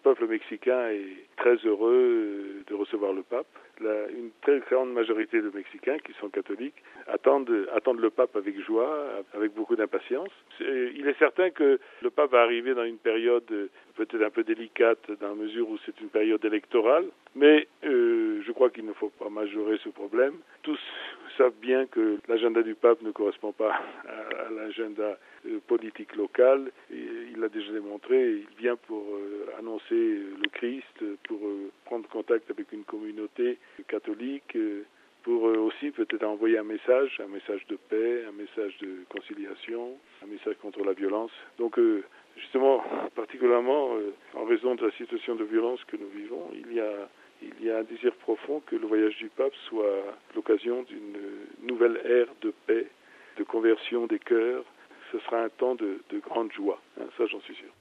peuple mexicain est très heureux de recevoir le pape. Une très grande majorité de Mexicains qui sont catholiques attendent le pape avec joie, avec beaucoup d'impatience. Il est certain que le pape va arriver dans une période peut-être un peu délicate dans la mesure où c'est une période électorale, mais je crois qu'il ne faut pas majorer ce problème. Tous savent bien que l'agenda du pape ne correspond pas à l'agenda politique local. Il l'a déjà démontré, il vient pour annoncer le Christ, pour prendre contact avec une communauté catholique, pour aussi peut-être envoyer un message de paix, un message de conciliation, un message contre la violence. Donc justement, particulièrement en raison de la situation de violence que nous vivons, il y a un désir profond que le voyage du pape soit l'occasion d'une nouvelle ère de paix, de conversion des cœurs. Ce sera un temps de grande joie, ça j'en suis sûr.